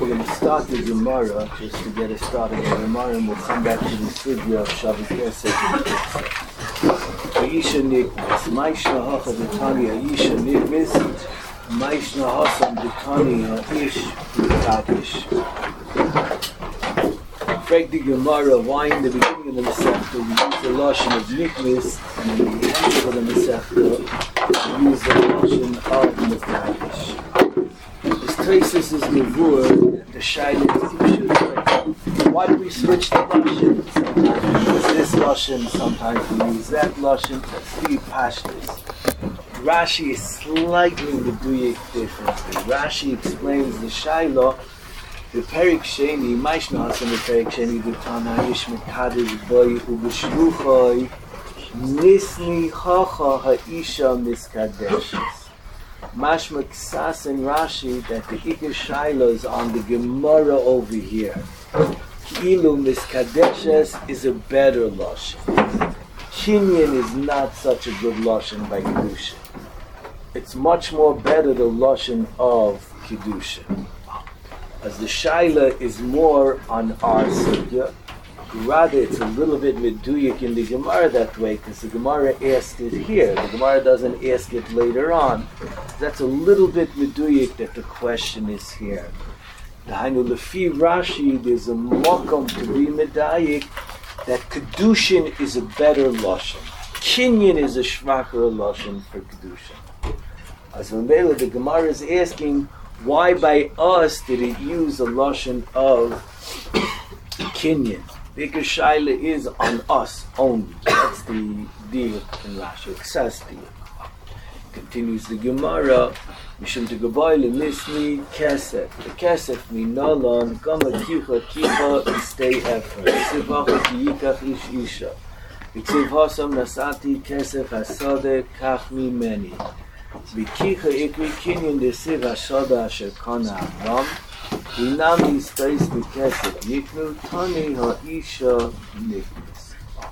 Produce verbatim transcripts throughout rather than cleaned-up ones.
going to start the Gemara, just to get us started with the Gemara, and we'll come back to the Sugya of Shabbos Kesef. Ayisha Nikmis, Maishna Hacha B'Tani, Ayisha Nikmis, Maishna Hasam B'Tani, Ha'ish B'Takish. Break the Gemara, why in the beginning of the Masechta we use the Lashon of Nikmis, and in the end of the Masechta we use the Lashon of B'Takish. Traces is Mavur, the Shaila is why do we switch the Lashon? Sometimes we use this Lashon, sometimes we use that Lashon. That's the Pashtus. Rashi is slightly Meduyik differently. Rashi explains the Shaila, the Perik Sheni, Maishna Hasan, the Perik Sheni, the Tana, Yishmet Kadish, Boy, Ubishluchoi, Nisni Chacha Ha'isha Miskadeshes. Mashma Ksas and Rashi that the Ikar Shaila is on the Gemara over here. Ki'ilu Miskadeshes is a better Lashon. Kinyan is not such a good Lashon by Kedusha. It's much more better the Lashon of Kedusha. As the Shaila is more on our Sugya, rather it's a little bit meduyik in the Gemara that way, because the Gemara asked it here. The Gemara doesn't ask it later on. That's a little bit meduyik that the question is here. Dahainu lefi Rashi, there's a mokum to be medayik that Kedushin is a better Lashon. Kinyan is a shvacher Lashon for Kedushin. As when the Gemara is asking, why by us did it use a Lashon of Kinyan? Because Shaila is on us only. That's the deal in Rashi. Excess deal. Continues the Gemara. Mishum to Gabayla Lisni Kesef. The Kesef Minalan Kama Kicha Kicha and stay effort. Sivacha Kiyikach Ish Isha. Viksiv Hasam Nasati Kesef Hasade Kach Mi Meni. Vikicha Ikri Kinyan Desiv Hashada Asher Kana Adam. Inami space the Kesef Yiknu Tani Ha'isha Nikmis.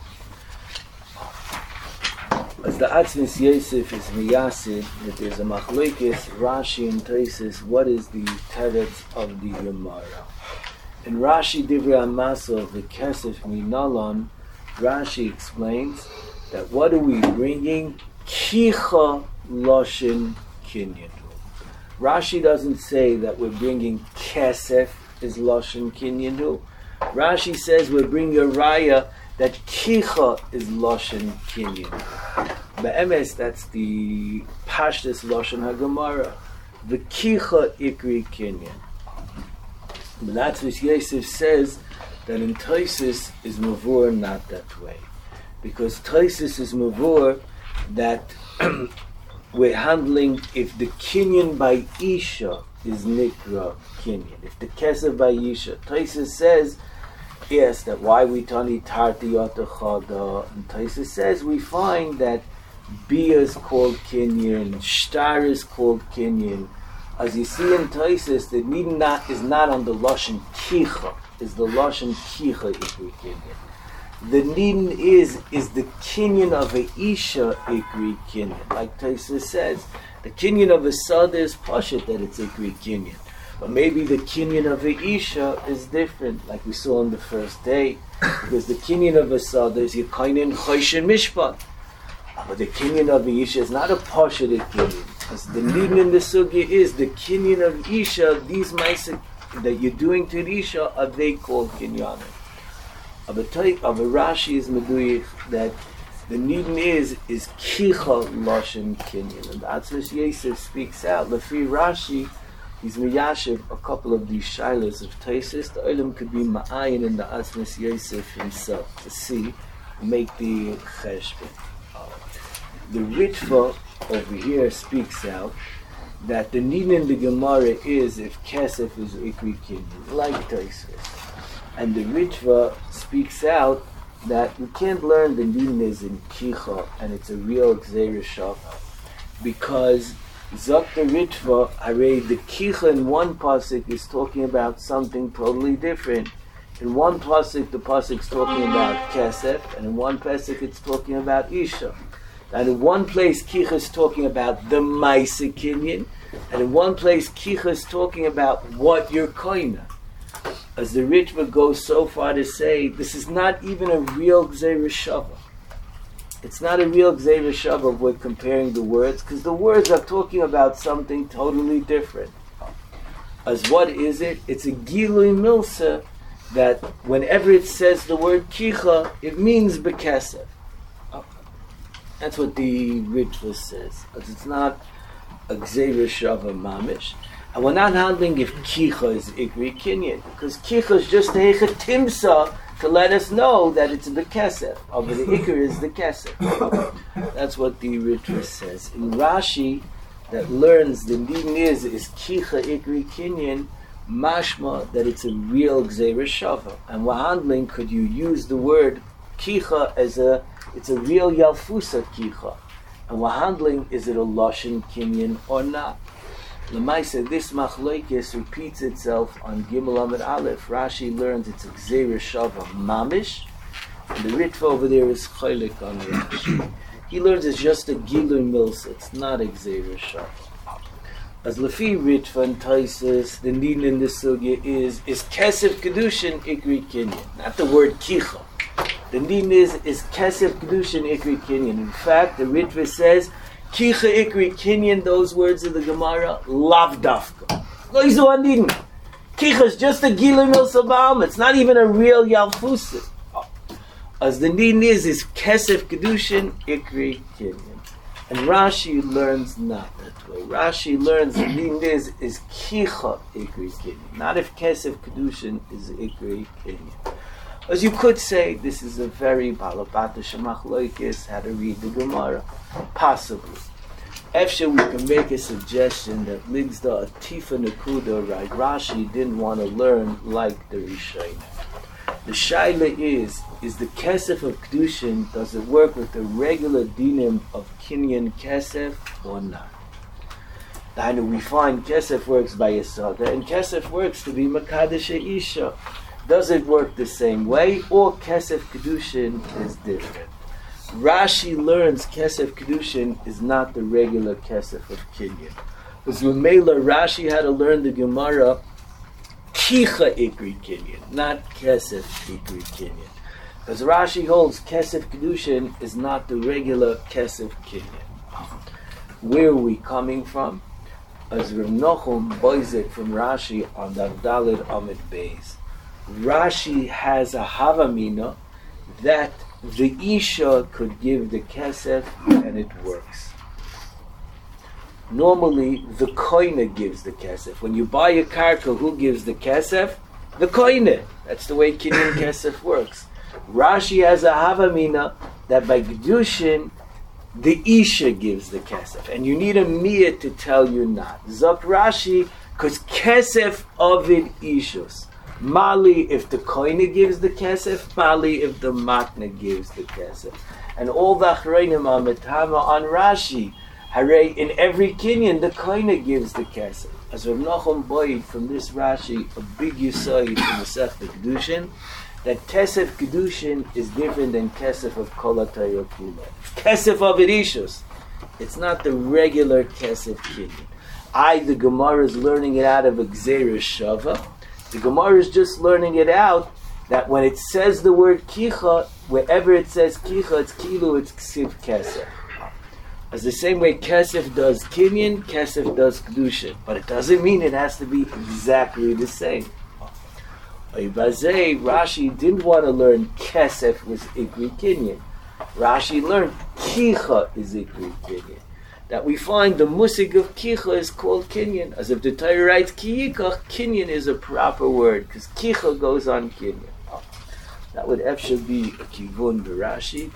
As the Atzmis Yosef is Miyasid, that there's a Machlekes, Rashi and Taisis, what is the teretz of the Gemara? In Rashi Divrei Amasa of the Kesef Minalan, Rashi explains that what are we bringing? Kicha Loshin Kinyan. Rashi doesn't say that we're bringing Kesef is Lashon Kinyan. Rashi says we're bringing a Raya that Kicha is Lashon Kinyan. Be'emes, that's the Pashtus Lashon HaGemara. The Kicha Ikri Kinyan. But that's what Yosef says that in Taisis is Mavur not that way. Because Taisis is Mavur that we're handling if the Kinyan by Isha is Nikra Kinyan. If the Kesef by Isha. Taisus says, yes, that why we tani Tarti Yotachada. And Taisus says we find that Bia is called Kinyan, Shtar is called Kinyan. As you see in Taisus, the need not is not on the Lashon Kicha, is the Lashon Kicha Ikri Kinyan. The nidin is is the kinyan of a isha ikri kinyan. Like Taisa says, the kinyan of a sada is pashut that it's ikri kinyan. But maybe the kinyan of a isha is different, like we saw on the first day, because the kinyan of a sada is yekainin choishin mishpat. But the kinyan of a isha is not a pashut kinyan. As the nidin in the sugya is the kinyan of isha. These ma'aseh that you're doing to the isha are they called kinyanim. Of a type of a Rashi is meduyich that the nidin is is kicha lashon kinyan, and the Atzmis Yosef speaks out. Lefi Rashi, he's miyashiv a couple of these shilas of Taisis. The olam could be ma'ayin in the Atzmis Yosef himself to see, make the cheshbon. The Ritva over here speaks out that the nidin in the Gemara is if kesef is ikri kinyan, like Taisis. And the Ritva speaks out that we can't learn the nidin is in Kicha and it's a real Gzeira Shafa. Because Zok the Ritva, Arei, the Kicha in one pasuk is talking about something totally different. In one pasuk, the pasuk is talking about Kesef, and in one pasuk it's talking about Isha. And in one place, Kicha is talking about the Maisa Kinyan, And in one place, Kicha is talking about what you're koina. As the Ritva goes so far to say, this is not even a real Gzeira Shava. It's not a real Gzeira Shava if we're comparing the words, because the words are talking about something totally different. As what is it? It's a Gilui Milsa that whenever it says the word Kicha, it means Bekesef. That's what the Ritva says. Because it's not a Gzeira Shava Mamish. And we're not handling if Kicha is Ikri Kinyan, because Kicha is just a Hechatimsa to let us know that it's the Kesef. But the Ikr is the Kesef. That's what the Ritva says. In Rashi, that learns the din is is Kicha Ikri Kinyan, mashma that it's a real Gzeira Shava. And we're handling, could you use the word Kicha as a, it's a real Yalfusa Kicha. And we're handling, is it a Lashon Kinyan or not? Lamaisa, this Machloikis repeats itself on Gimel Amid Aleph. Rashi learns it's a Gzeira Shava Mamish, and the Ritva over there is Cholik on Rashi. He learns it's just a Gilui Milsa, it's not a Gzeira Shava. As Lefi Ritva and Taisus, the need in this sugya is, is Kesef Kedushin Ikri Kinyan, not the word Kicha. The need is, is Kesef Kedushin Ikri Kinyan. In fact, the Ritva says, Kicha Ikri Kinyan, those words of the Gemara, Lav Dafka. Loizu Andin. Kicha is just a Gilui Milsa Ba'alma. It's not even a real Yalfusa. As the din is, is Kesef Kedushin Ikri Kinyan. And Rashi learns not that way. Rashi learns the din is, is Kicha Ikri Kinyan. Not if Kesef Kedushin is Ikri Kinyan. As you could say, this is a very balabata shemachloikis, how to read the Gemara. Possibly. Efshe, we can make a suggestion that Ligzda Atifa Nakuda, right? Rashi didn't want to learn like the Rishonim. The shaila is, is the Kesef of Kedushin, does it work with the regular dinim of Kinyan Kesef or not? Now we find Kesef works by Yesada, and Kesef works to be Makadesh Isha. Does it work the same way, or Kesef Kedushin is different? Rashi learns Kesef Kedushin is not the regular Kesef of Kinyan. Because with Mela, Rashi had to learn the Gemara Kicha Ikri Kinyan, not Kesef Ikri Kinyan. Because Rashi holds Kesef Kedushin is not the regular Kesef Kinyan. Where are we coming from? As Rav Nochum Boizek from Rashi on the Daled Amid Beis. Rashi has a Havamina that the Isha could give the Kesef and it works. Normally, the Koine gives the Kesef. When you buy a karka, who gives the Kesef? The Koine. That's the way Kinyan Kesef works. Rashi has a Havamina that by Gedushin, the Isha gives the Kesef. And you need a Miyah to tell you not. Zok Rashi, because Kesef Ovid Ishus. Mali if the koine gives the kesef, Mali if the matna gives the kesef. And all the achreinim are metama on Rashi. Hare, in every kinyan, the koine gives the kesef. As Rav Nachum Boyd from this Rashi, a big yisoid in the Masechta Kedushin, that kesef Kedushin is different than kesef of Kol HaTorah Kula. Kesef of Irishus. It's not the regular kesef kinyan. I, the Gemara, is learning it out of a Gzeira Shava. The Gemara is just learning it out that when it says the word Kicha, wherever it says Kicha, it's Kilu, it's Ksiv Kesef. As the same way Kesef does Kinyan, Kesef does Kedushin. But it doesn't mean it has to be exactly the same. Oibazei, Rashi didn't want to learn Kesef was Ikri Kinyan. Rashi learned Kicha is Ikri Kinyan. That we find the musig of Kicha is called Kinyan. As if the Torah writes Kiyikach, Kinyan is a proper word, because Kicha goes on Kinyan. That would actually be a Kivun B'Rashi.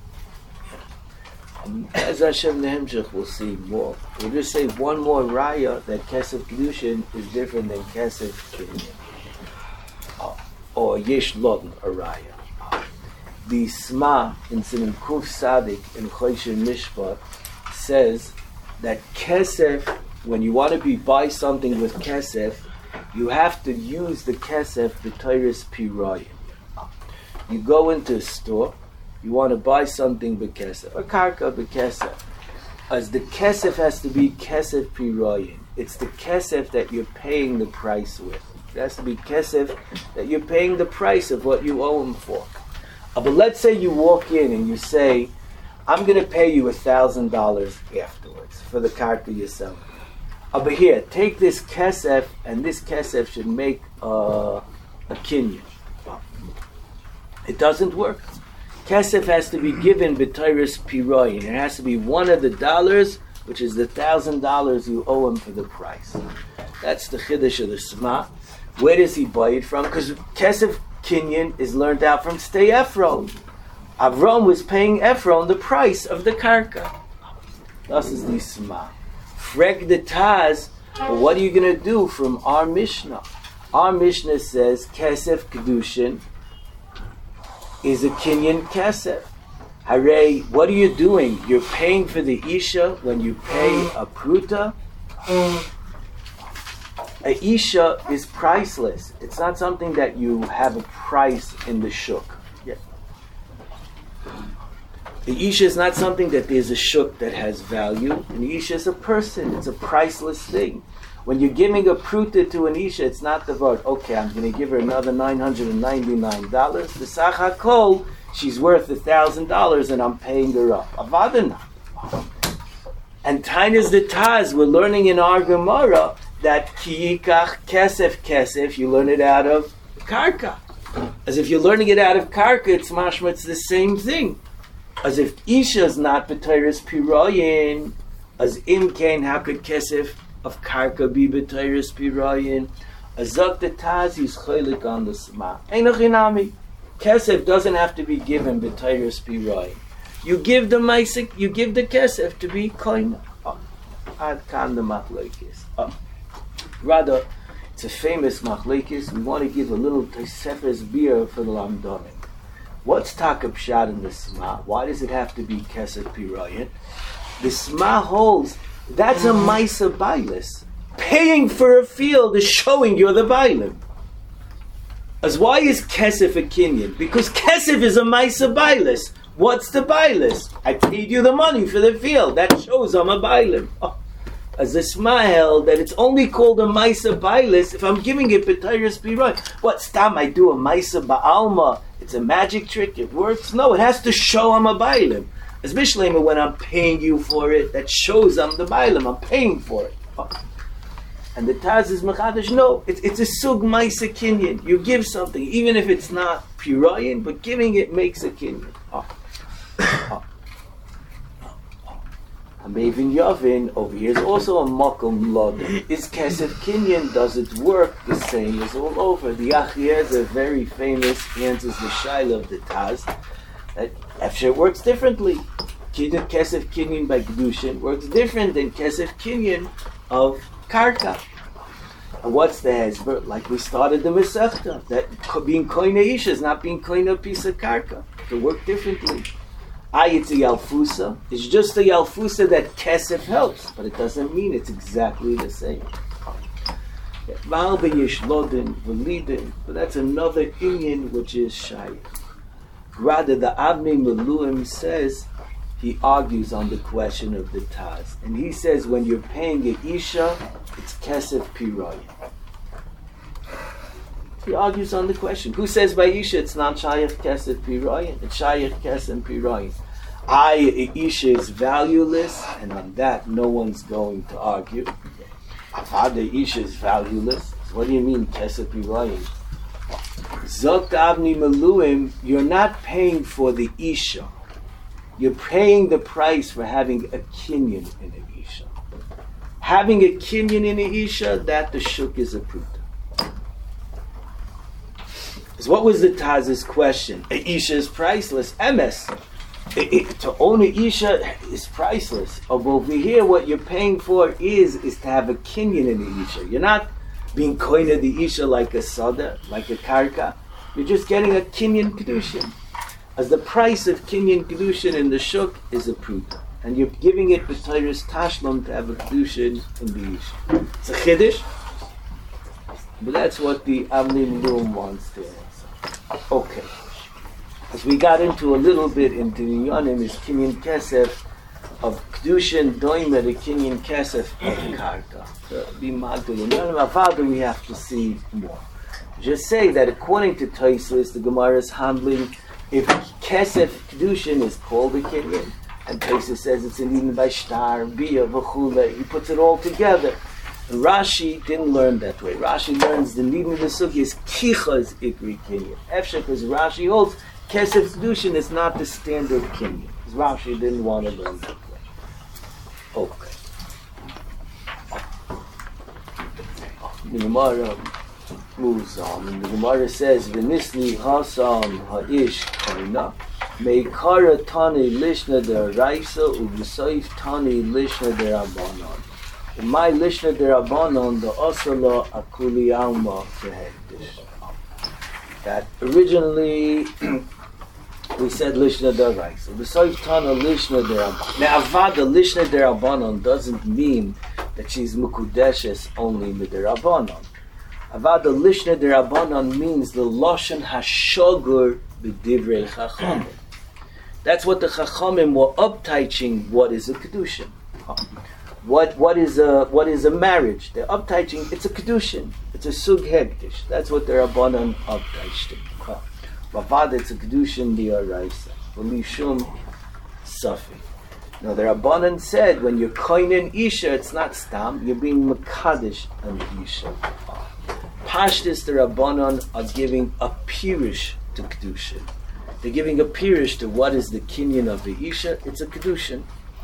And as Hashem Nehemshech, we'll see more. We'll just say one more raya that Kesef Kedushin is different than Kesef Kinyan. Uh, or Yesh Lodin, a raya. The Sma in Sinim Kuf Sadik in Choshen Mishpat says that Kesef, when you want to be buy something with Kesef, you have to use the Kesef, the Torah's Pirayim. You go into a store, you want to buy something b'Kesef, a karka b'Kesef. As the Kesef has to be Kesef Pirayim. It's the kesef that you're paying the price with. It has to be kesef that you're paying the price of what you owe him for. Uh, but let's say you walk in and you say, I'm going to pay you a thousand dollars afterwards for the karka you're selling. Uh, but here, take this kesef, and this kesef should make uh, a kinyan. It doesn't work. Kesef has to be given b'teiris piroyin. It has to be one of the dollars, which is the thousand dollars you owe him for the price. That's the chiddush of the Sma. Where does he buy it from? Because kesef kinyan is learned out from Stei Ephron. Avram was paying Ephron the price of the karka. This is the Sma. Frek the Taz, but what are you going to do from our Mishnah? Our Mishnah says kesef kedushin is a kinyan kesef. Hooray, what are you doing? You're paying for the Isha when you pay a pruta. A Isha is priceless. It's not something that you have a price in the shuk. Yeah. The Isha is not something that there's a shuk that has value. An Isha is a person. It's a priceless thing. When you're giving a pruta to an Isha, it's not the word, okay, I'm going to give her another nine hundred ninety-nine dollars. The Sach HaKol, she's worth one thousand dollars and I'm paying her up. Avadana. And Tainas the Taz, we're learning in our Gemara that Kiyikach Kesef Kesef, you learn it out of Karka. As if you're learning it out of Karka, it's mashma, it's the same thing. As if Isha is not B'teiris Piroyin, as Imkain, how could Kesef of Karka be B'teiris Piroyin? Azak the Taz, he's chaylik on the Sma. Einachinami. Kesef doesn't have to be given B'teiris Piroyin. You give the Maisik, you give the Kesef to be Koina. Ad kan the Machlekes. Rather, it's a famous Machlekes. We want to give a little Tosefes beer for the Lamdonim. What's Takab Shad in the Sma? Why does it have to be Kesef Piroyin? The Sma holds that's a Maisa Bailis. Paying for a field is showing you're the Bailim. As why is Kesef a Kinyan? Because Kesef is a Maisa Bailis. What's the Bailis? I paid you the money for the field. That shows I'm a Bailim. Oh. As a Sma held that it's only called a Maisa Bailis if I'm giving it B'teiris Piroyin. What, Stam, I do a Maisa Ba'alma? It's a magic trick, it works? No, it has to show I'm a Bailim. As Mishlema, when I'm paying you for it, that shows I'm the Bailim, I'm paying for it. Oh. And the Taz is Mechadish, no, it's, it's a Sug Maisa Kinyan. You give something, even if it's not Piroyin, but giving it makes a Kinyan. Oh. Oh. Amavin Yavin over here is also a Makom Lodin. Is Kesef Kinyan, does it work the same as all over? The Achiezer, very famous, answers the Shaila of the Taz, that after it works differently. Kesef Kinyan by Kedushin works different than Kesef Kinyan of Karka. And what's the Hezber? Like we started the Masechta, that being Koina Isha is not being Koina a piece of Karka. It work differently. Ah, it's a Yalfusa. It's just a Yalfusa that Kesef helps, but it doesn't mean it's exactly the same. But that's another Inyan which is Shayach. Rather, the Avnei Meluim says, he argues on the question of the Taz. And he says when you're paying a Isha, it's Kesef Piroyin. He argues on the question. Who says by Isha it's not Shayach Kesef Piroyin? It's Shayach Kesef Piroyin. I, Isha is valueless, and on that no one's going to argue. Avada Isha is valueless. What do you mean Kesef Piroyin? Zok Avni Meluim, you're not paying for the Isha. You're paying the price for having a kinyan in an Isha. Having a kinyan in an Isha, that the shuk is approved. So what was the Taz's question? A Isha is priceless. M S. It, it, to own an Isha is priceless. Oh, but over here, what you're paying for is is to have a kinyan in the Isha. You're not being koina the Isha like a sada, like a karka. You're just getting a kinyan kedushin. As the price of kinyan kedushin in the shuk is approved, and you're giving it b'teiris tashlum to have a kedushin in the Isha. It's a chiddush, but that's what the Avnei Meluim wants to answer. Okay. As we got into a little bit into the Yonim is Kinyan Kesef, of Kedushin Doime the Kinyan Kesef of Karka. So be Magdul. None of our we have to see more. Just say that according to Tosfos, the Gemara is handling if Kesef Kedushin is called a Kinyan, and Tosfos says it's in even by Shtar, Bia, V'chule, he puts it all together. And Rashi didn't learn that way. Rashi learns the Nidin of the Sugi is Kicha is Ikri Kinyan. Efshek, because Rashi holds Kesef Kedushin is not the standard Kinyan. Because Rashi didn't want to learn that way. Okay. The Gemara moves on, and the Gemara says, "V'nisli hasam ha'ish karina, meikara tani lishna deraisa u'v'soif tani lishna derabanan. My lishna derabanan the asala akuli alma tehekdish." That originally we said lishna deraisa. V'soif tani lishna derabanan. Now avada lishna derabanan doesn't mean that she's mukudeshes only midirabanan. Avada lishna derabanan means the lashon hashogur b'divrei chachamim. That's what the chachamim were upteaching. What is a kedushin? What what is a what is a marriage? They're upteaching. It's a kedushin. It's a sug hektish. That's what the rabbanan upteiched. Avada it's a kedushin diaraisa. V'lishum safi. Now the Rabbanan said when you're koinen isha, it's not stam, you're being mekadesh an isha. Pashtis, the Rabbanan are giving a pirish to kedushin. They're giving a pirish to what is the kinyan of the isha. It's a kedushin.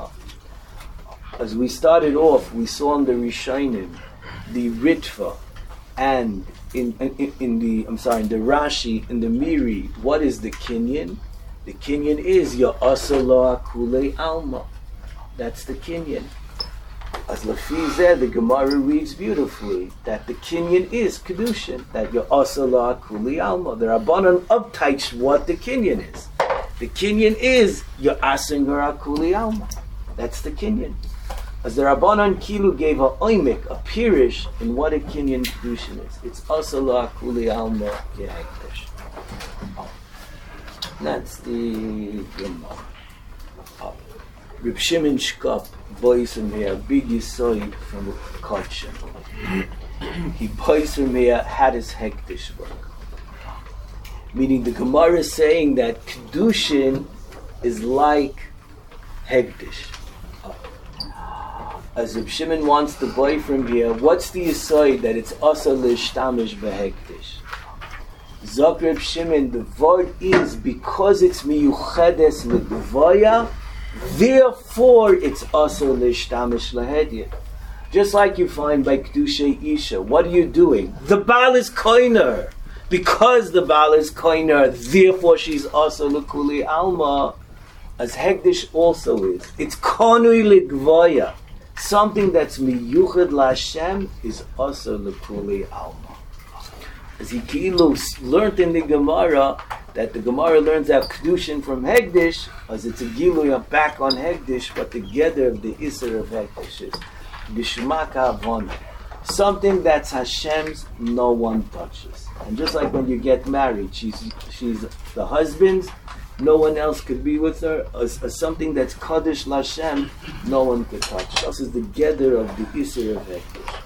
As we started off, we saw in the Rishonim, the Ritva, and in, in in the I'm sorry, in the Rashi, in the Miri, what is the kinyan? The kinyan is Ya'asala Kulei Alma. That's the kinyan. As Lafizeh, the Gemara reads beautifully that the kinyan is Kedushin, that Ya'asala Kulei Alma. The Rabbanan upteach what the kinyan is. The kinyan is Ya'asingara Kulei Alma. That's the kinyan. As the Rabbanan Kilu gave a oimik, a pirish, in what a kinyan Kedushin is. It's Asala Kulei Alma Yehekdesh. That's the Gemara. Uh, Reb Shimon Shkop, boys from here, big yisoid from Kotchen. He boys from here had his hektish work. Meaning the Gemara is saying that Kedushin is like hektish. Uh, as Reb Shimon wants the boy from here, what's the yisoid that it's also lishtamish behektish? Zok Reb Shimon, the word is because it's miyuchedes legvoya, therefore it's also lishtamish lahedya. Just like you find by Kedushay Isha, what are you doing? The Baal is koiner. Because the Baal is koiner, therefore she's also lekuli alma, as Hekdish also is. It's konui legvoya. Something that's miyuched laHashem is also lekuli alma. As he learned in the Gemara that the Gemara learns out Kedushin from Hegdish, as it's a Giluya back on Hegdish, but together of the Isser of Hegdish is Bishmak Havon. Something that's Hashem's, no one touches. And just like when you get married, she's she's the husband's, no one else could be with her. As, as something that's Kaddish Lashem, no one could touch. This is the gather of the Isser of Hegdish.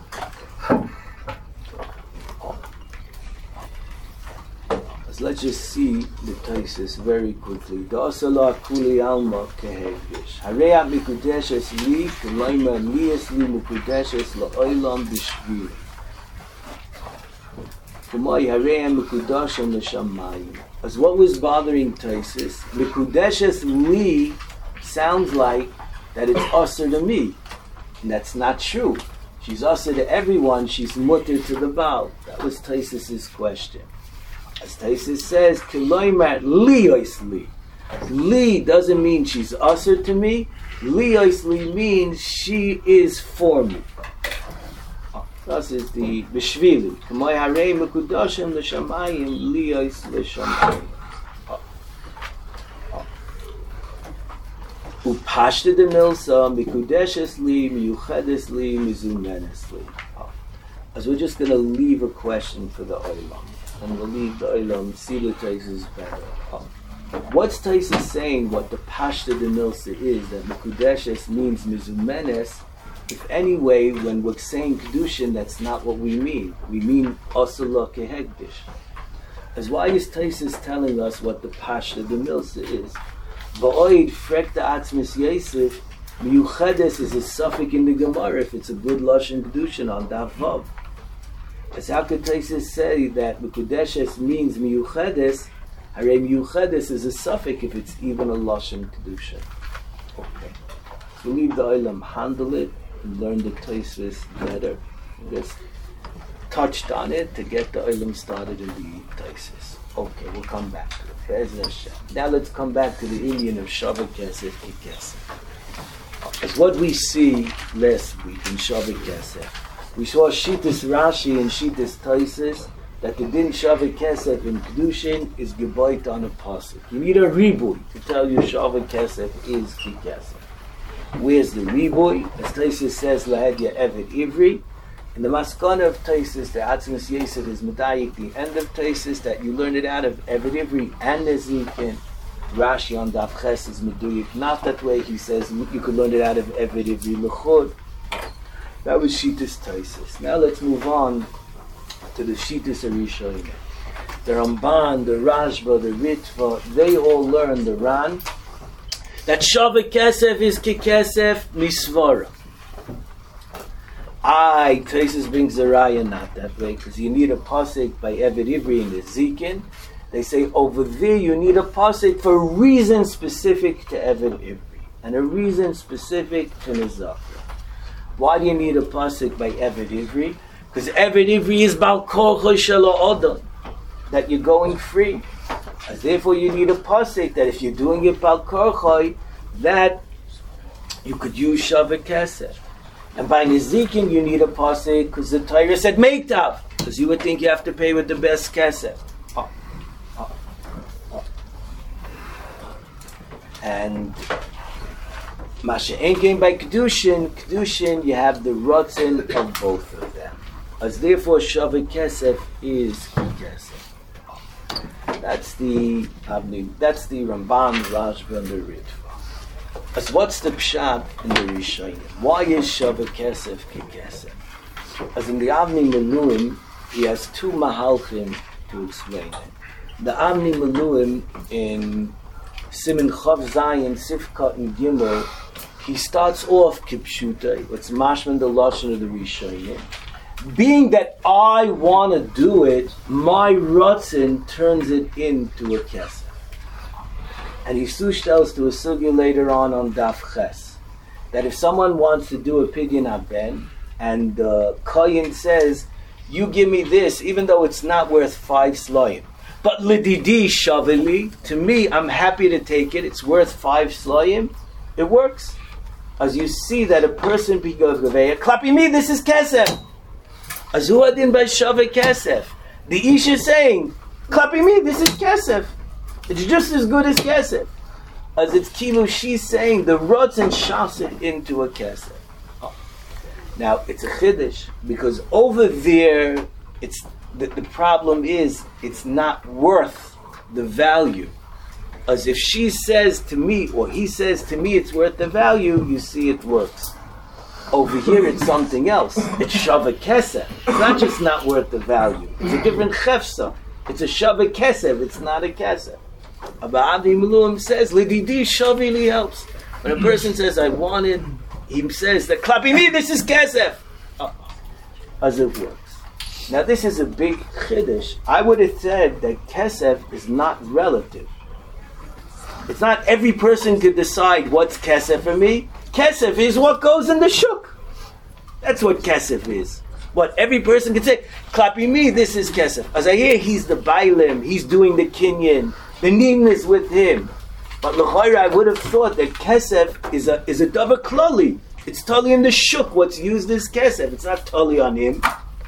Let's just see the Tosfos very quickly. Da'asala kuli alma kehegdish. Hareya mikudeshes li, k'layma liyas li mikudeshes la'olam b'shvili. K'may hareya mikudashem l'shamayim. As what was bothering Tosfos, mikudeshes li sounds like that it's usher to me. And that's not true. She's usher to everyone, she's mutter to the Baal. That was Tosfos' question. As Tosfos says, Kiloimer liyos li. Li doesn't mean she's usher to me. Liyos li means she is for me. Oh, this is the Bishvili. K'may harei mekudashim l'shamayim liyos l'shamayim. Upashta de milsa mikudeshes li miyuchedes li mizumenes li. As we're just going to leave a question for the Olam. And we'll leave the Olam, see the Tosfos better. Oh. What's Taisus saying? What the Pashta de Milsa is that Mekudeshes means Mizumenes. If anyway, when we're saying Kedushin, that's not what we mean. We mean Asala Kehegdish. As why is Taisus telling us what the Pashta de Milsa is? Ba'oid Frekta Atzmis Yosef, Miyuchedes is a suffix in the Gemara if it's a good Lashon Kedushin on Daf Vav. As how could Taisus say that Mekudeshes means Miyuchedes? Hare Miyuchedes is a suffix if it's even a Lashon Kedushin. Okay. So leave the Olam, handle it, and learn the Taisus better. Just touched on it to get the Olam started in the Taisus. Okay, we'll come back to it. Now let's come back to the Indian of Shavah Kesef Kikesef. As what we see last week in Shavah Kesef, we saw Shitas Rashi and Shitas Taisus that the din Shavah Kesef in Kedushin is geboit on a pasuk. You need a riboy to tell you Shavah Kesef is Kikesef. Where's the riboy? As Taisus says, Lahedya Evet Ivri. In the Maskana of Taisus, the Atzmus Yosef is Medayik, the end of Taisus, that you learn it out of Evet Ivri and Nezikin. Rashi on Daf Ches is Meduyik. Not that way, he says you could learn it out of Evet Ivri L'chod. That was Shitas Taisus. Now let's move on to the Shitas Arishonim. The Ramban, the Rashba, the Ritva, they all learn the Ran that Shavah Kesef is Kikesef Misvara. I, Taisus brings the Raya not that way, because you need a pasuk by Evet Ivri in the Zikin. They say over there you need a pasuk for a reason specific to Evet Ivri and a reason specific to Nizakra. Why do you need a pasuk by Evet Ivri? Because Evet Ivri is Bal Korcho Shelo Odon, that you're going free. As therefore you need a pasuk that if you're doing it Bal Korcho, that you could use Shavah Kesef. And by Nezikin you need a pasuk because the Torah said Meitav, because you would think you have to pay with the best Kesef. Oh. Oh. Oh. And Masha Enkein by Kedushin, Kedushin you have the Ratzin of both of them. As therefore Shavah Kesef is Kesef. That's the that's the Ramban, Rashba, and the Ritva. As what's the pshat in the Rishonim? Why is Shavah Kesef Kikesef? As in the Avni Meluim, he has two mahalchim to explain it. The Avni Meluim in Siman Chav Zayin, Sifkat and Gimel, he starts off Kipshuta, what's mashman the lashon of the Rishonim. Being that I want to do it, my Ratzin turns it into a Kesef. And Yisush tells to a sugya later on on Daf Ches that if someone wants to do a pidyon haben and the uh, Koyin says, you give me this even though it's not worth five slayim, but lididi shavili, to me I'm happy to take it, it's worth five slayim, it works. As you see that a person goes gaveya, klapi me, this is kesef. Azu adin by Shavah Kesef. The Ish is saying, klapi me, this is kesef. It's just as good as Kesef. As it's Kilu, she's saying the Ratzin shafts it into a Kesef. Oh. Now, it's a Chiddush, because over there, it's the, the problem is, it's not worth the value. As if she says to me, or he says to me, it's worth the value, you see it works. Over here, it's something else. It's Shavah Kesef. It's not just not worth the value. It's a different Chefsa. It's a Shavah Kesef. It's not a Kesef. Abba Avni Meluim says, Lididi Shavili helps. When a person says, I want it, he says that, Klapi me, this is Kesef. Uh, as it works. Now this is a big Chiddush. I would have said that Kesef is not relative. It's not every person could decide what's Kesef for me. Kesef is what goes in the shuk. That's what Kesef is. What every person can say, Klapi me, this is Kesef. As I hear, he's the Bailim, he's doing the Kinyan, the Nim is with him. But l'chayra, I would have thought that Kesef is a is a Dava Klali. It's totally in the shuk. What's used is Kesef. It's not totally on him.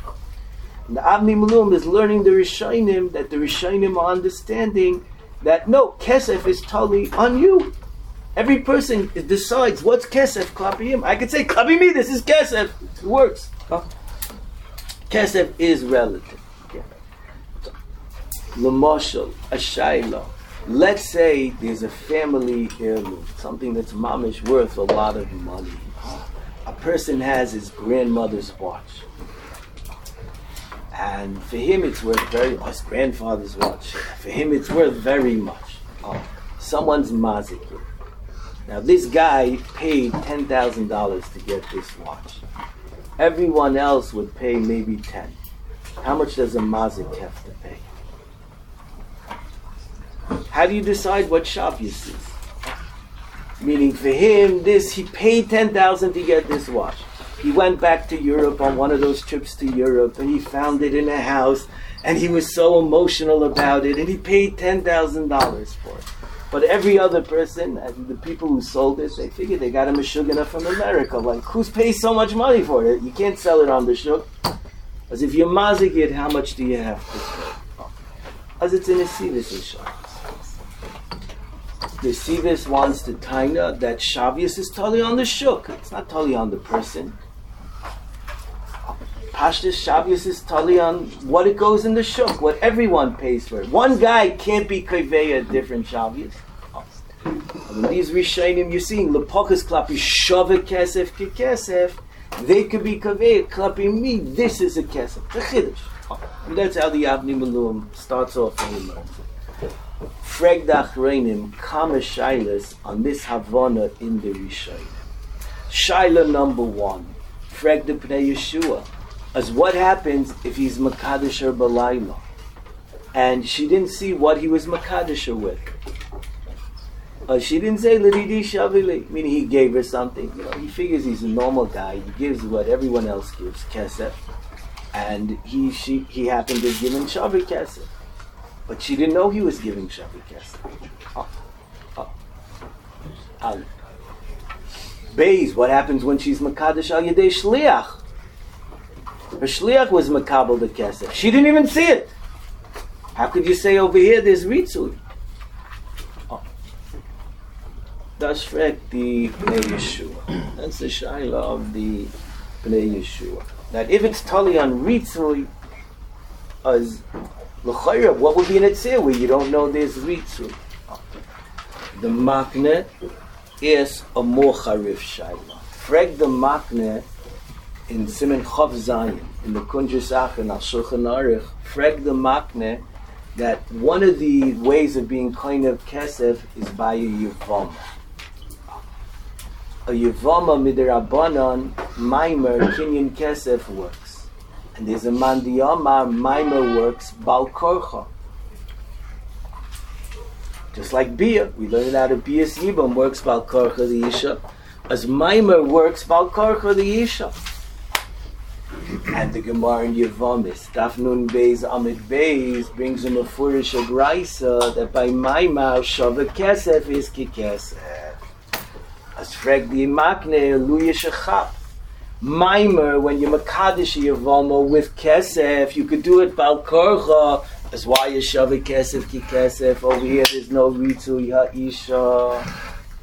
And the Avni Meluim is learning the Rishonim, that the Rishonim are understanding that no, Kesef is totally on you. Every person decides what's Kesef, Klapi him. I could say, Klapi me, this is Kesef. It works. Huh? Kesef is relative. L'moshel, a shayla. let's say there's a family heirloom, something that's mamish worth a lot of money. A person has his grandmother's watch, and for him it's worth very much. His grandfather's watch, for him it's worth very much. Oh, someone's mazik. Now this guy paid ten thousand dollars to get this watch. Everyone else would pay maybe ten. How much does a mazik have to pay? How do you decide what Shabbos is? Meaning for him, this he paid ten thousand to get this watch. He went back to Europe on one of those trips to Europe, and he found it in a house, and he was so emotional about it, and he paid ten thousand dollars for it. But every other person, and the people who sold it, they figured they got a meshugana from America. Like, who's pays so much money for it? You can't sell it on the shuk. As if you're mazik it, how much do you have to pay? As it's in a Sivis in Shabbos. The Sivis wants to taina that Shabbos is totally on the shuk. It's not totally on the person. Pashtus Shabbos is totally on what it goes in the shuk, what everyone pays for it. One guy can't be kaveh at different Shabbos. And these Rishonim, you're seeing lepochas klapi shove kesef ke kesef. They could be kaveh klapi me. This is a kesef. The chiddush. And that's how the Avni Malum starts off when he learns it. Freg dachreinim kama shailas on this Havana in the Rishonim. Shaila number one. Freg de Pnei Yeshua. As what happens if he's Makadisher Balayla? And she didn't see what he was Makadisher with. Uh, she didn't say Lididi Shavili, meaning he gave her something. You know, he figures he's a normal guy. He gives what everyone else gives, Kesef. And he she he happened to give him Shavi Kesef. But she didn't know he was giving Shavi Kesef. Oh. Oh. Oh. Beis, what happens when she's Makadish al Yedei Shliach? Her shliach was makabel the kesef. She didn't even see it. How could you say over here there's ritzui? Oh. Das fragt the Bnei Yeshua. That's the shaila of the Bnei Yeshua. That if it's totally on ritzui, as l'chayra, what would be in Etzir where you don't know there's ritzui? Oh. The makne is a more charif shaila. Frag the makne in Simen Chav Zayin, in the Kunjus Achen, Al Shulchan Aruch, Freg the Makne, that one of the ways of being kind of kesef is by a Yevama. A Yevama midirabanan, Maimer, Kinyan Kesef works. And there's a Mandiyama, Maimer works, Bal Korcha. Just like Bia, we learned out of Bia's Yibam works Bal Korcha the Isha, as Maimer works Bal Korcha the Isha. And the Gemara in Yevamis, Daf Nun Beis Amid Beis, brings him a Furish of Raisa that by Maimar Shava Kesef is Ki Kesef. As Freg the Makne, Luya Shechap. Maimer, when you Makadish Yevamo with Kesef, you could do it Bal Korcha. That's why you Shava Kesef Ki Kesef. Over here there's no Ritzu Ha'isha.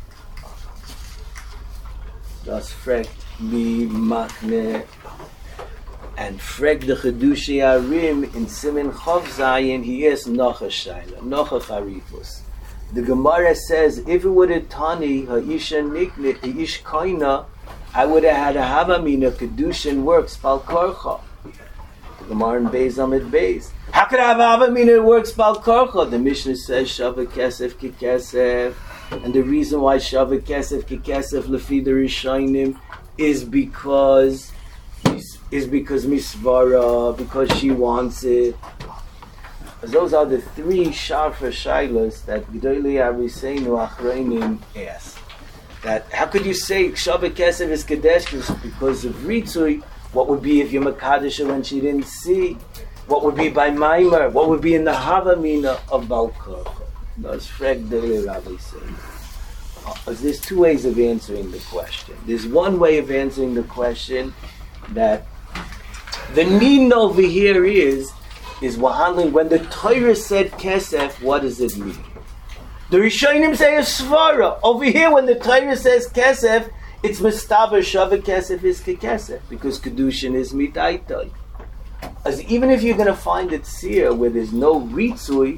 Das Freg the Makne. And Freg the Chedushi Arim in Simen Chav Zayin, he is Nocha Shaila, Nocha Charifus. The Gemara says, if it would have Tani, Ha'isha Niknit, Ha'ish Koina, I would have had a Havamina, Kedushin works, Bal Korcha. The Gemara in Beis Amid Beis. How could I have a Havamina that works Bal Korcha? The Mishnah says, Shava Kesef Ki Kesef. And the reason why Shava Kesef Ki Kesef, Lefi the Rishonim, is because is because misvara, because she wants it. Those are the three sharfa shailas that Gedolei Aviseinu Achreinim asked. That how could you say Shava Kesef is Kadesh because of Ritzui? What would be if you're Makadisha when she didn't see? What would be by Maimer? What would be in the Havamina of Bal Korcha? That's Freg Gedolei Aviseinu. There's two ways of answering the question. There's one way of answering the question that the need over here is is we're handling when the Torah said kesef, what does it mean? The Rishonim say a svara. Over here, when the Torah says kesef, it's mistaver shava kesef is kesef because kedushin is mitaitai. As even if you're going to find it seer where there's no ritzui,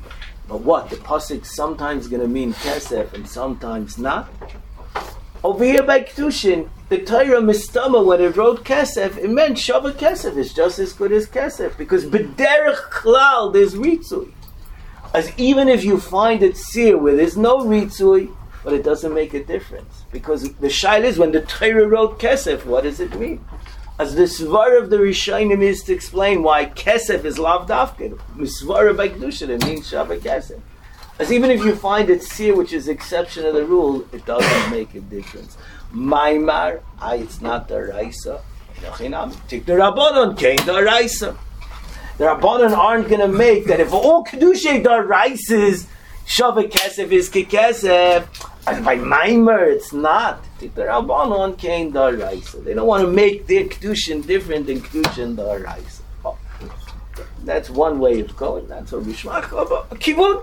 But what? The pasuk sometimes going to mean kesef and sometimes not? Over here by Kedushin, the Torah Mistama, when it wrote kesef, it meant Shava kesef is just as good as kesef, because b'derech klal there's ritzui. As even if you find it seer where there's no ritzui, but it doesn't make a difference, because the shaila is when the Torah wrote kesef, what does it mean? As the svar of the Rishonim is to explain why kesef is lav dafka, misvara by Kedushin, it means Shava kesef. As even if you find it seer, which is exception of the rule, it doesn't make a difference. Maimar, ah, it's not the Raisa. Take the Rabbanon, came the Raisa. The Rabbanon aren't going to make that if all Kedushay the Raisas, Shava Kesef is Kekesef, and by Maimar it's not. Take the Rabbanon, came the Raisa. They don't want to make their Kedushin different than Kedushin the Raisa. Oh. That's one way of going. That's what Bishmach Kivun.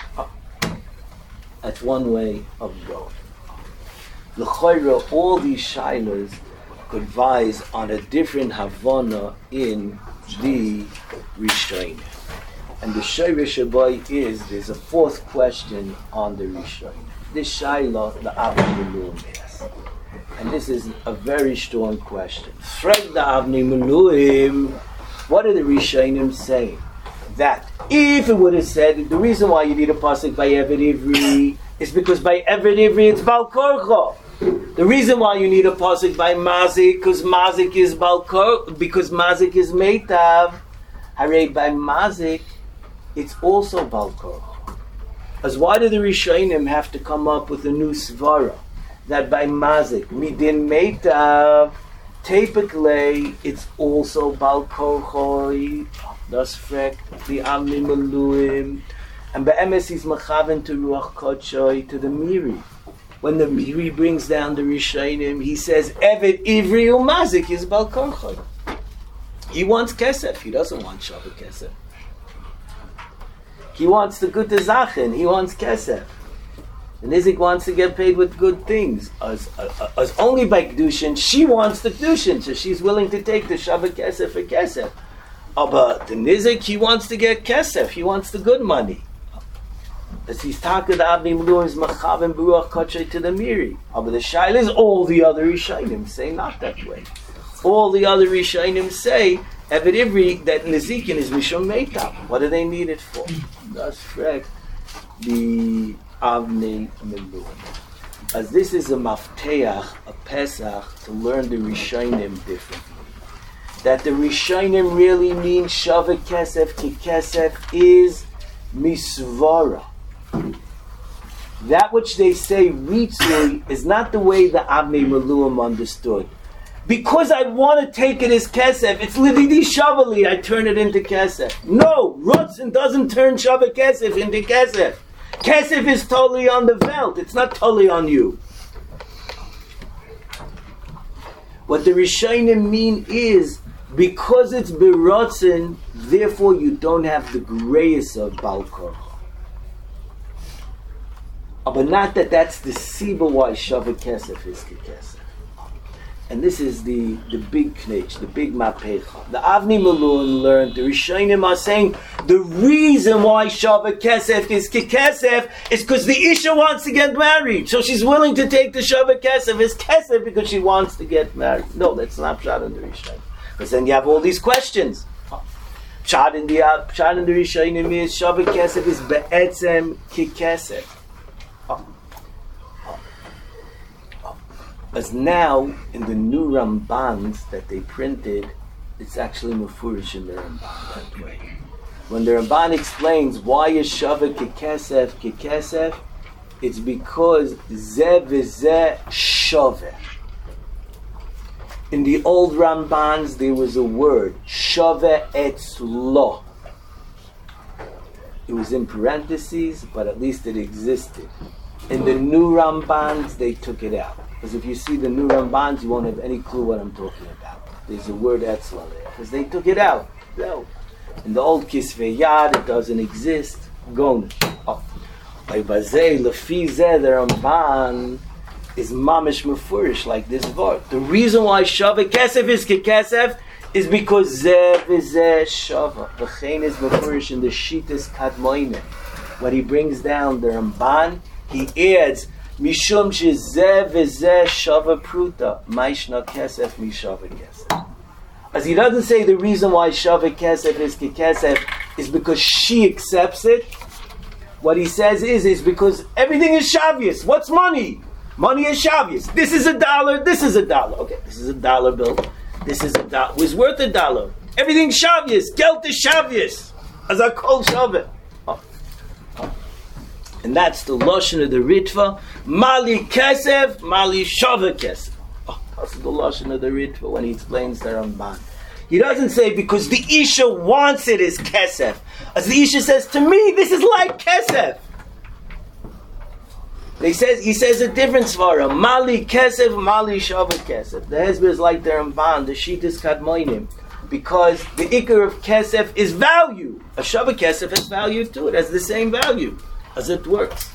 That's one way of going. L'chayra, all these shilas could advise on a different havana in the Rishonim. And the shayrish abai is, there's a fourth question on the Rishonim. This shayla, the Avnei Miluim is. And this is a very strong question. Frag the Avnei Miluim, what are the Rishonim saying? That if it would have said the reason why you need a pasuk by Eved Ivri is because by Eved Ivri it's Bal Korcho. The reason why you need a pasuk by Mazik because Mazik is Bal Korcho, because Mazik is Meitav. Hare by Mazik it's also Bal Korcho. As why do the Rishonim have to come up with a new svara that by Mazik Midin Meitav typically it's also Bal Korcho? Das fragt the Avnei Miluim, and be'emes he's machaven to Ruach Kodshoy, to the Miri. When the Miri brings down the Rishonim, he says Eved Ivri Umazik is Bal Korcho. He wants kesef. He doesn't want Shava kesef. He wants the good Zachen. He wants kesef. The Nizik wants to get paid with good things. As, as, as only by Kedushin, she wants the Kedushin, so she's willing to take the Shava kesef for kesef. Oh, but the Nizik, he wants to get kesef. He wants the good money. As he's talking to Avnei Miluim, is machav and beruach kodshay to the Miri. Oh, but the shaila is all the other Rishonim say not that way. All the other Rishonim say Eved Ivri that Nizikin is mishum meitav. What do they need it for? That's correct. The Avnei Miluim. As this is a mafteach, a pesach, to learn the Rishonim differently. That the Rishonim really mean Shava Kesef ki Kesef is misvara. That which they say Ritzui is not the way the Avnei Miluim understood. Because I want to take it as Kesef, it's Lididi Shavali, I turn it into Kesef. No, Rutzen doesn't turn Shava Kesef into Kesef. Kesef is totally on the Welt, it's not totally on you. What the Rishonim mean is, because it's berotzen, therefore you don't have the grace of Bal Korcho. But not that that's the siba why Shava Kesef is Kesef. And this is the, the big knech, the big mapecha. The Avnei Miluim learned, the Rishonim are saying, the reason why Shava Kesef is Kesef is because the Isha wants to get married. So she's willing to take the Shava Kesef as Kesef because she wants to get married. No, that's not Pshat in the Rishonim. Because then you have all these questions. Pshat in the Pshat in the Rishonim is Shava Kesef is be'etzem ki Kesef. As now in the new Rambans that they printed, it's actually mufurish in the Ramban that way. When the Ramban explains why is Shava ki Kesef ki Kesef, it's because zeh v'zeh shaveh. In the old Rambans, there was a word, Shaveh etzlo. It was in parentheses, but at least it existed. In the new Rambans, they took it out. Because if you see the new Rambans, you won't have any clue what I'm talking about. There's a word etzlo there. Because they took it out. No. In the old Kisvei Yad, it doesn't exist. Gon. Oh. By Bazei, Lefi Zeh, the Ramban is mamish mefurish like this word. The reason why Shava Kesef is Kesef is because Zeh v'Zeh Shava. The Chen is mefurish in the Shitas Kadmoine. when he brings down the Ramban, he adds, Mishum shezeh v'zeh shava pruta, maishna kesef mishava kesef. As he doesn't say the reason why shava kesef is kekesef is because she accepts it. What he says is, is because everything is shavius. What's money? Money is shavius. This is a dollar, this is a dollar. Okay, this is a dollar bill. This is a dollar. Was worth a dollar. Everything's shavius. Geld is shavius. As I call shavit. And that's the lashon of the Ritva. Mali kesef, mali shava kesef. Oh, that's the lashon of the Ritva when he explains the Ramban. He doesn't say because the Isha wants it as kesef. As the Isha says, to me, this is like kesef. He says, he says a different svara. Mali kesef, mali shava kesef. The Hezbollah is like the Ramban, the Shitas Kadmoinim. Because the Ikar of kesef is value. A shava kesef has value too. It has the same value. As it works.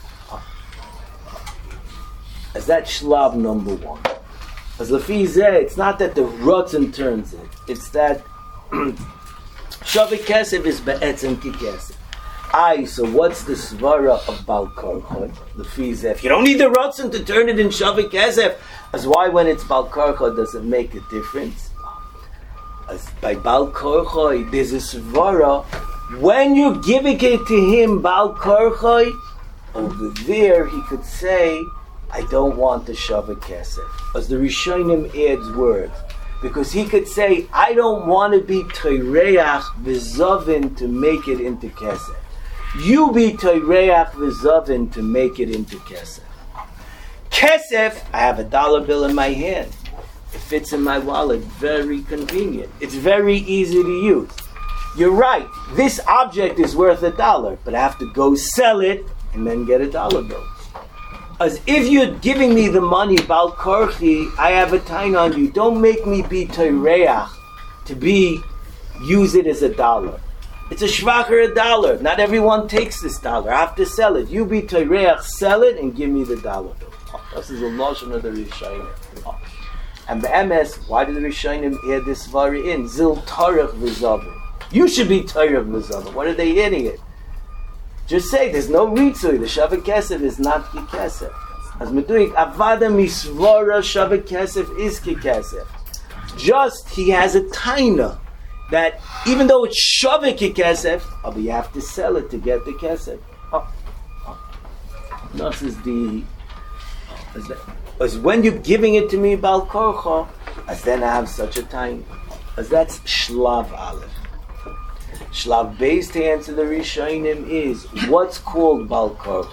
As that shlav number one. As Lafi Zeh, it's not that the Ratzon turns it. It's that Shavik Kesef is Be'etzem Ki Kesef. Aye, so what's the svara of Bal Karcha? Lafi Zeh. If you don't need the Ratzon to turn it in Shavik Kesef, as why when it's Bal Karcha does it make a difference? As by Bal Karcha, there's a svara. When you're giving it to him, Bal Karchai, over there he could say, I don't want the Shava Kesef. As the Rishonim adds words. Because he could say, I don't want to be Teireach V'Zovin to make it into Kesef. You be Teireach V'Zovin to make it into Kesef. Kesef, I have a dollar bill in my hand. It fits in my wallet, very convenient. It's very easy to use. You're right, this object is worth a dollar, but I have to go sell it and then get a dollar bill. As if you're giving me the money, Bal Korchi, I have a time on you. Don't make me be Teireach to be, use it as a dollar. It's a shvacher a dollar. Not everyone takes this dollar. I have to sell it. You be Teireach, sell it and give me the dollar bill. Oh, this is a lotion of the Rishonim. Oh. And the M S, why did the Rishonim add this vari in? Zil Tarech V'Zavim. You should be Torah V'Zavim. What are they hitting it? Just say there's no ritzui. The Shavik Kesef is not Ki Kesef. As Meduik, Avada Misvara Shavik Kesef is Ki Kesef. Just he has a taina that even though it's Shavik Ki Kesef, oh, but you have to sell it to get the Kesef. Oh, oh. This is the. As, that, as when you're giving it to me, Bal Korcha, as then I have such a taina. As that's Shlav Aleph. Shlav Beis to answer the Rishonim is what's called Bal Korcha.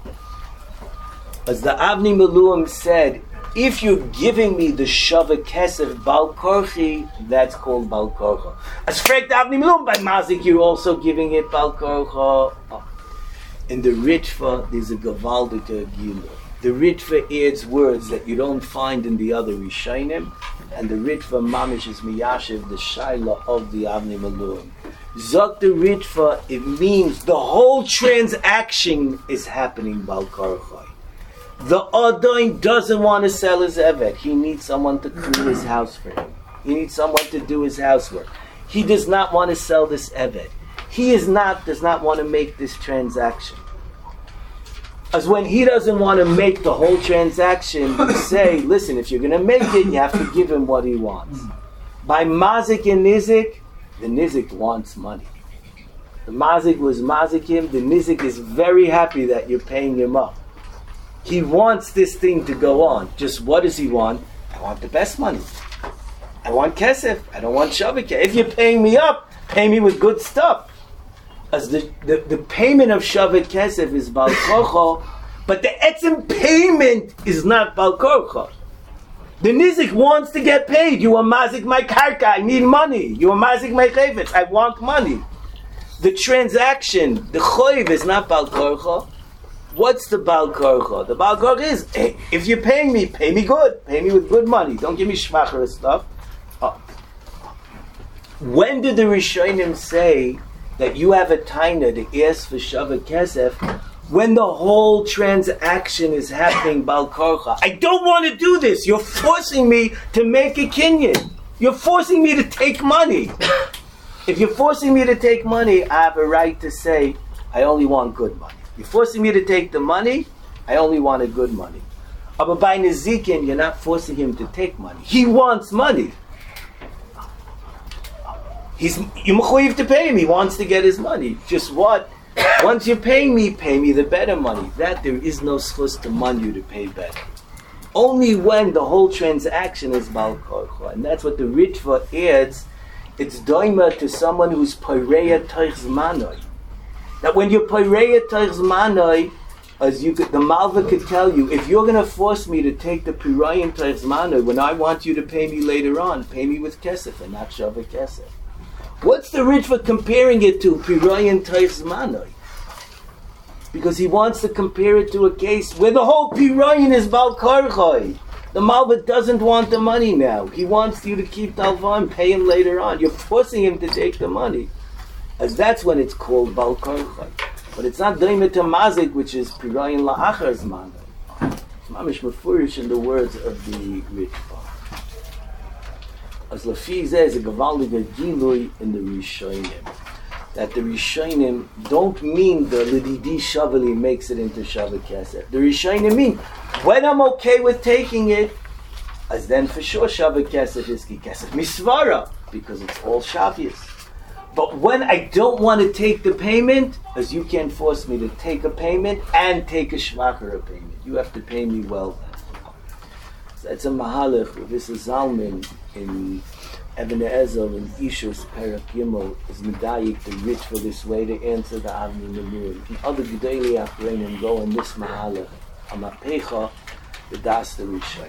As the Avni Meluim said, if you're giving me the Shava Kesef Bal Korchi, that's called Bal Korcha. As Frek the Avni Meluim by Mazik, you're also giving it Bal Korcha. Oh. In the Ritva, there's a Gavaldika Gila. The Ritva adds words that you don't find in the other Rishonim, and the Ritva Mamish is Miyashiv, the Shaila of the Avni Meluim. Zok the Ritva, it means the whole transaction is happening Bal Korcha. The Adain doesn't want to sell his Evet. He needs someone to clean his house for him. He needs someone to do his housework. He does not want to sell this Evet. He is not, does not want to make this transaction. As when he doesn't want to make the whole transaction, we say, listen, if you're going to make it, you have to give him what he wants. By Mazik and Nizik, the Nizik wants money. The Mazik was Mazikim, the Nizik is very happy that you're paying him up. He wants this thing to go on. Just what does he want? I want the best money. I want kesef. I don't want shavik. If you're paying me up, pay me with good stuff. As the, the, the payment of shavik kesef is bal korcha, but the etzim payment is not bal korcha. The nizik wants to get paid. You are mazik my karka. I need money. You are mazik my chayvetz. I want money. The transaction, the choiv is not bal korcha. What's the Bal Korcha? The Bal Korcha is, hey, if you're paying me, pay me good. Pay me with good money. Don't give me shvacher stuff. Oh. When did the Rishonim say that you have a taina to ask for Shavik Kesef when the whole transaction is happening Bal Korcha? I don't want to do this. You're forcing me to make a kinyan. You're forcing me to take money. If you're forcing me to take money, I have a right to say, I only want good money. You're forcing me to take the money, I only wanted good money. But by Nezikin, you're not forcing him to take money. He wants money. He's you're mechuyev to pay him. He wants to get his money. Just what? Once you're paying me, pay me the better money. That there is no schus to man you to pay better. Only when the whole transaction is bal korcha, and that's what the Ritva adds. It's doima to someone who's poireya toich zmanoi. That when you're poireya toich zmanoi, as you could, the Malva could tell you, if you're going to force me to take the pirayim toich zmanoi, when I want you to pay me later on, pay me with kesef and not shava kesef. What's the Ritva comparing it to pirayim toich zmanoi? Because he wants to compare it to a case where the whole pirayim is bal korcha. The Malva doesn't want the money now. He wants you to keep the alva and pay him later on. You're forcing him to take the money. As that's when it's called bal korcha. But it's not doimah to mazik, which is pirayim la'achar zman. It's mamish mefurish in the words of the Ritva. As Lafi says, a gavaldiga gilui in the Rishonim. That the Rishonim don't mean the Lididi Shavali makes it into Shava Kesef. The Rishonim mean, when I'm okay with taking it, as then for sure Shava Kesef is Ki Kesef Misvara, because it's all Shavias. But when I don't want to take the payment, as you can't force me to take a payment and take a Shvachara payment. You have to pay me well then. So that's a Mahalach, this is Zalman in Eben Ezel in Ishus Perak Gimel is medayik the rich for this way to answer the Avni Neluim. And other Gedali Achreinim go in this Mahalach, Amapecha, the Das the Rishayim.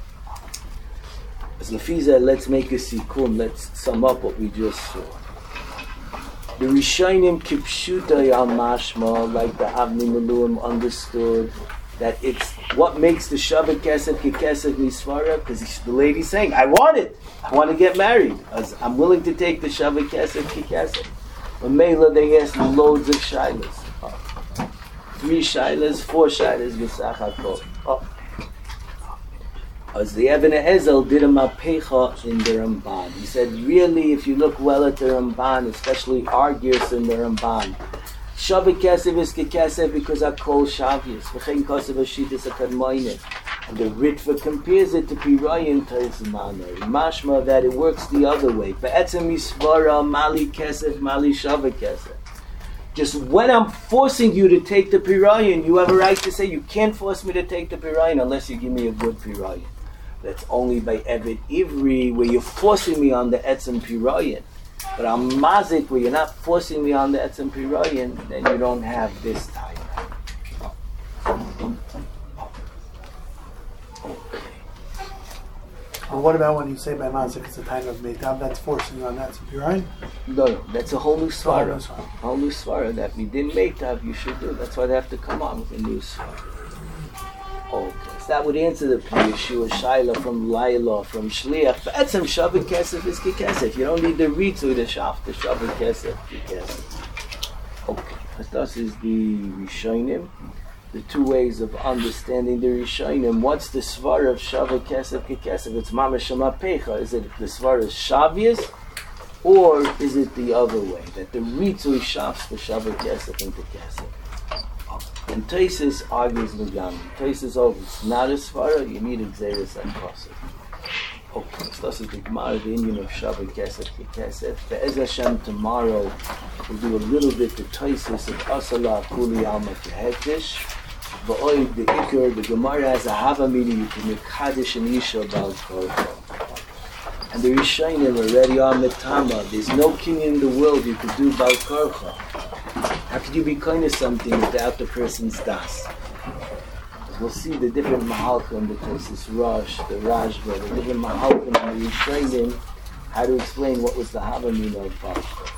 As Lafiza, let's make a sikun, let's sum up what we just saw. The Rishayim kipshuta al mashma, like the Avni Neluim understood, that it's what makes the Shabbat Kesef ki Kesef Misvara, because the lady's saying, I want it. I want to get married. As I'm willing to take the Shabbat Kesef ki Kesef. When Mela, they asked loads of shilas. Oh. Three shilas, four shilas, V'sach HaKol. Oh. As the Eben Ezel did a Mapecha in the Ramban. He said, really, if you look well at the Ramban, especially our gears in the Ramban, Shabbat Kesef is Ke Kesef because I call Shavias. V'chein Kosev Hashitas HaKadmoinet. And the Ritva compares it to Pirayim Toich Zmanoi. Mashma that it works the other way. Be'etzem Misvara Mali Kesef Mali Shabbat Kesef. Just when I'm forcing you to take the Pirayim, you have a right to say you can't force me to take the Pirayim unless you give me a good Pirayim. That's only by Evet Ivri where you're forcing me on the Etzem Pirayim. But on Mazik, where you're not forcing me on the Etzem Pirayim, then you don't have this type. Okay. Well, what about when you say by Mazik it's a time of Meitab, that's forcing you on that Etzem Pirayim? No, no, that's a whole new Svara. A whole new Svara that we didn't Meitab, you should do. That's why they have to come on with a new Svara. Okay. That would answer the Yeshua Shaila from Laila, from Shliach. But Etzem Shabbat Kesef is Ki Kesef. You don't need the Ritzu to Shaf, the Shabbat Kesef, Ki Kesef. Okay, this is the Rishonim. The two ways of understanding the Rishonim. What's the Svar of Shabbat Kesef, Ki Kesef? It's Mamash Mapecha. Is it the Svar of Shavias? Or is it the other way? That the Ritzu Shafs the Shabbat Kesef into Kesef? And Taisis argues with Gami. Taisis over, it's not a Svara, you need a Xeris and Kosef. Okay, so this is the Gemara, the Indian of Shabbat Kesef, Kesef. Be'ez Hashem, tomorrow we'll do a little bit the Taisis of Asala, Kuli Alma, Kehektish. Ba'oid, the Iker, the Gemara has a Hava meaning, you can make Kaddish and Isha about Korcha. And the Rishonim already are Metama. There's no king in the world you could do about Korcha. How could you be kind of something without the person's das? We'll see the different mahalkim, the Tosis Rosh, the Rajva, the different mahalkim, and we trained in how to explain what was the Havamina of Balshva.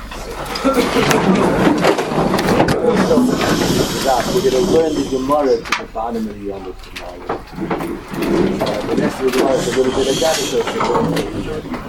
We're going to learn the Gemara to the bottom of the Yom tomorrow. Uh, the rest of the Gemara is a little bit of that.